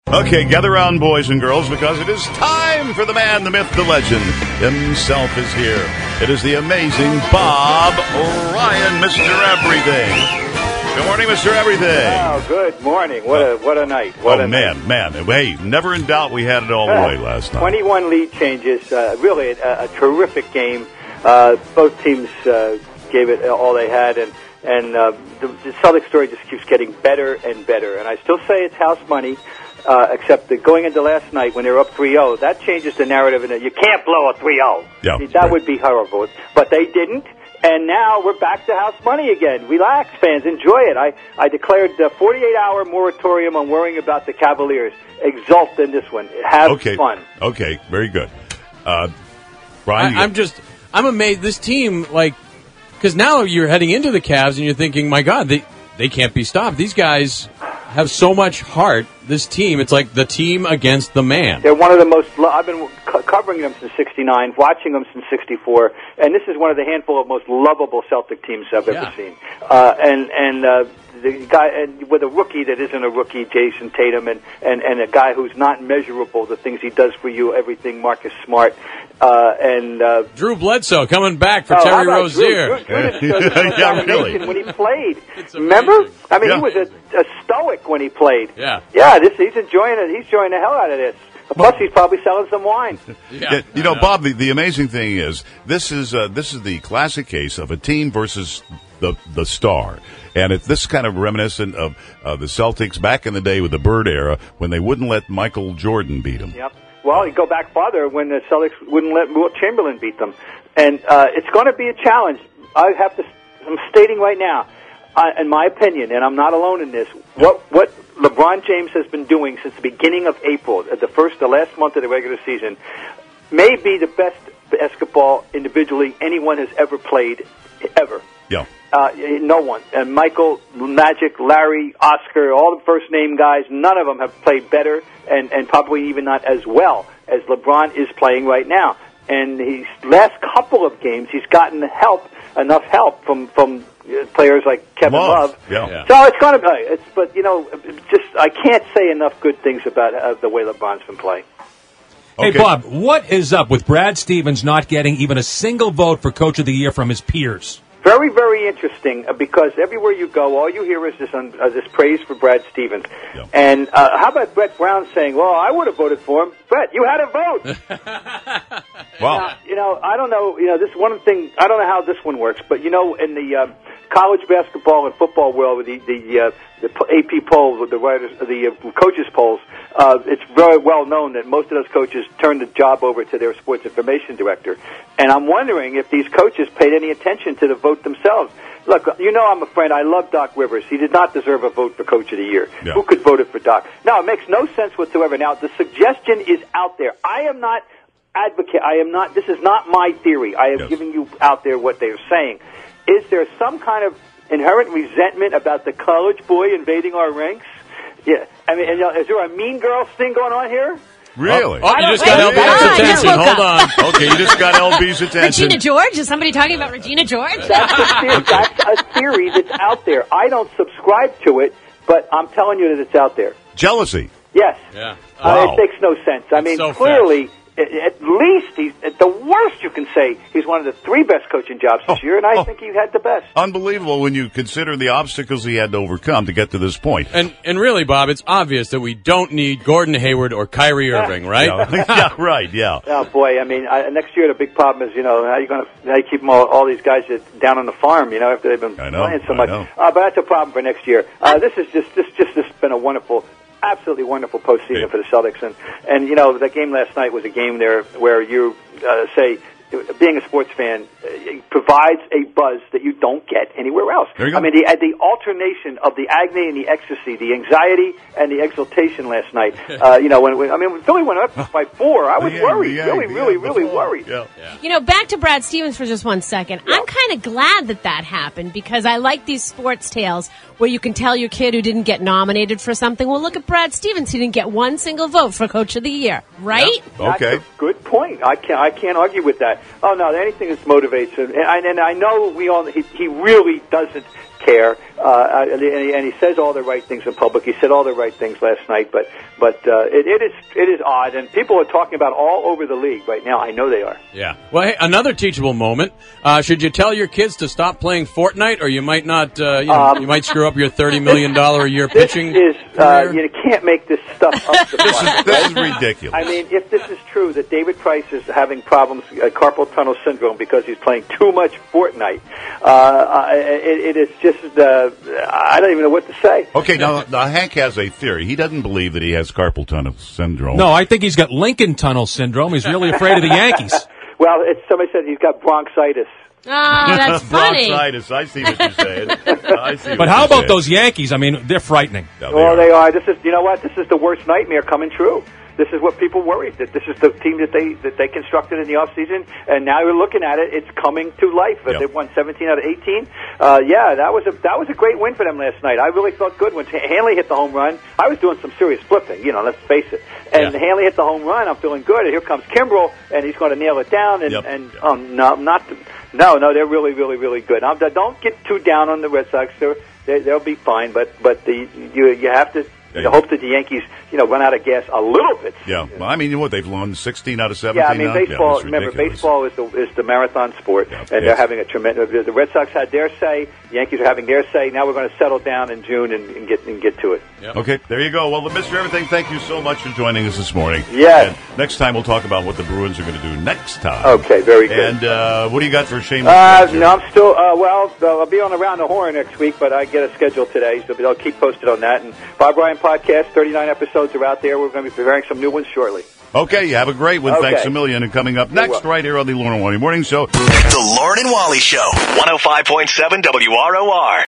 Okay, gather round, boys and girls, because it is time for the man, the myth, the legend himself is here. It is the amazing Bob Ryan, Mr. Everything. Good morning, Mr. Everything. Oh, good morning. What a night. What a night. Man. Hey, never in doubt we had it all the way last night. 21 lead changes. Really a terrific game. Both teams gave it all they had, and the Celtics story just keeps getting better and better. And I still say it's house money. Except that going into last night when they were up 3-0, that changes the narrative. And you can't blow a 3-0. Yeah, that would be horrible. But they didn't, and now we're back to house money again. Relax, fans. Enjoy it. I declared a 48-hour moratorium on worrying about the Cavaliers. Exult in this one. Have fun. Okay, very good. Brian? I'm amazed. This team, because now you're heading into the Cavs and you're thinking, my God, they can't be stopped. These guys have so much heart. This team, it's like the team against the man. They're one of the most. I've been covering them since '69, watching them since '64, and this is one of the handful of most lovable Celtic teams I've ever seen. The guy with a rookie that isn't a rookie, Jason Tatum, and a guy who's not measurable, the things he does for you, everything, Marcus Smart, and Drew Bledsoe coming back for Terry Rozier. Yeah, really. When he played, remember? I mean, he was a stoic when he played. Yeah. He's enjoying it. He's enjoying the hell out of this. Plus, he's probably selling some wine. Bob, the amazing thing is this is the classic case of a team versus the star. And it's this kind of reminiscent of the Celtics back in the day with the Bird era when they wouldn't let Michael Jordan beat them. Yep. Well, you go back farther when the Celtics wouldn't let Wilt Chamberlain beat them. And it's going to be a challenge. I'm stating right now, in my opinion, and I'm not alone in this, what LeBron James has been doing since the beginning of April, the last month of the regular season, may be the best basketball individually anyone has ever played, ever. Yeah. No one. And Michael, Magic, Larry, Oscar, all the first-name guys, none of them have played better and probably even not as well as LeBron is playing right now. And his last couple of games, he's gotten enough help from players like Kevin Love. Yeah. So it's going to be, I can't say enough good things about the way LeBron's been playing. Hey, Bob, what is up with Brad Stevens not getting even a single vote for Coach of the Year from his peers? Very, very interesting because everywhere you go, all you hear is this praise for Brad Stevens. Yeah. And how about Brett Brown saying, well, I would have voted for him. Brett, you had a vote. Wow. I don't know. This one thing, I don't know how this one works, but, in the college basketball and football world with the AP polls, the coaches polls, it's very well known that most of those coaches turn the job over to their sports information director. And I'm wondering if these coaches paid any attention to the vote themselves. Look, I'm a friend. I love Doc Rivers. He did not deserve a vote for Coach of the Year. Yeah. Who could vote it for Doc? No, it makes no sense whatsoever. Now, the suggestion is out there. I am not advocate. This is not my theory. I am giving you out there what they are saying. Is there some kind of inherent resentment about the college boy invading our ranks? Yeah. I mean, is there a mean girls thing going on here? Really? Oh, you just got LB's attention. Hold on. Okay, you just got LB's attention. Regina George? Is somebody talking about Regina George? That's a theory that's out there. I don't subscribe to it, but I'm telling you that it's out there. Jealousy. Yes. Yeah. Wow. It makes no sense. I mean, so clearly, at least, at the worst you can say, he's one of the 3 best coaching jobs this year, and I think he had the best. Unbelievable when you consider the obstacles he had to overcome to get to this point. And really, Bob, it's obvious that we don't need Gordon Hayward or Kyrie Irving, right? Yeah, right, yeah. Oh, boy, I mean, next year the big problem is, how you keep them all these guys down on the farm, after they've been playing so much. But that's a problem for next year. This has been a absolutely wonderful postseason for the Celtics, and the game last night was a game there where you say, being a sports fan, provides a buzz that you don't get anywhere else. There you go. I mean, the alternation of the agony and the ecstasy, the anxiety and the exultation last night. When Philly went up by 4, I was worried, really worried. Yeah. Back to Brad Stevens for just 1 second. Yeah. I'm kind of glad that happened because I like these sports tales where you can tell your kid who didn't get nominated for something, well, look at Brad Stevens. He didn't get one single vote for Coach of the Year, right? Yep. Okay. That's a good point. I can't argue with that. Oh, no, anything that motivates him. And I know he really doesn't care, and he says all the right things in public. He said all the right things last night, but it is odd, and people are talking about all over the league right now. I know they are. Yeah. Well, hey, another teachable moment. Should you tell your kids to stop playing Fortnite, or you might not? You might screw up your $30 million a year pitching. You can't make this stuff up. This is ridiculous. I mean, if this is true that David Price is having problems, carpal tunnel syndrome, because he's playing too much Fortnite, it is just I don't even know what to say. Okay, now Hank has a theory. He doesn't believe that he has carpal tunnel syndrome. No, I think he's got Lincoln Tunnel syndrome. He's really afraid of the Yankees. Well, somebody said he's got bronchitis. Oh, that's funny. Bronchitis. I see what you're saying. But how about those Yankees? I mean, they're frightening. No, they are. You know what? This is the worst nightmare coming true. This is what people worried, that this is the team that they constructed in the offseason, and now you're looking at it, it's coming to life. Yep. They've won 17 out of 18. That was a great win for them last night. I really felt good when Hanley hit the home run. I was doing some serious flipping, let's face it. And Hanley hit the home run. I'm feeling good. And here comes Kimbrel, and he's going to nail it down. No, they're really, really, really good. Now, don't get too down on the Red Sox. They'll be fine, but you have to hope that the Yankees, run out of gas a little bit. Yeah, well, I mean, they've won 16 out of 17. Yeah, I mean, baseball. Remember, baseball is the marathon sport, and they're having a tremendous. The Red Sox had their say. The Yankees are having their say. Now we're going to settle down in June and get to it. Yep. Okay, there you go. Well, Mr. Everything, thank you so much for joining us this morning. Yes. And next time we'll talk about what the Bruins are going to do next time. Okay, very good. And what do you got for Shameless? No, I'm still. I'll be on Around the Horn next week, but I get a schedule today, so I'll keep posted on that. And Bob Ryan podcast. 39 episodes are out there. We're going to be preparing some new ones shortly. Okay, you have a great one. Okay. Thanks a million. And coming up next, right here on the Lauren and Wally Morning Show. The Lauren and Wally Show, 105.7 WROR.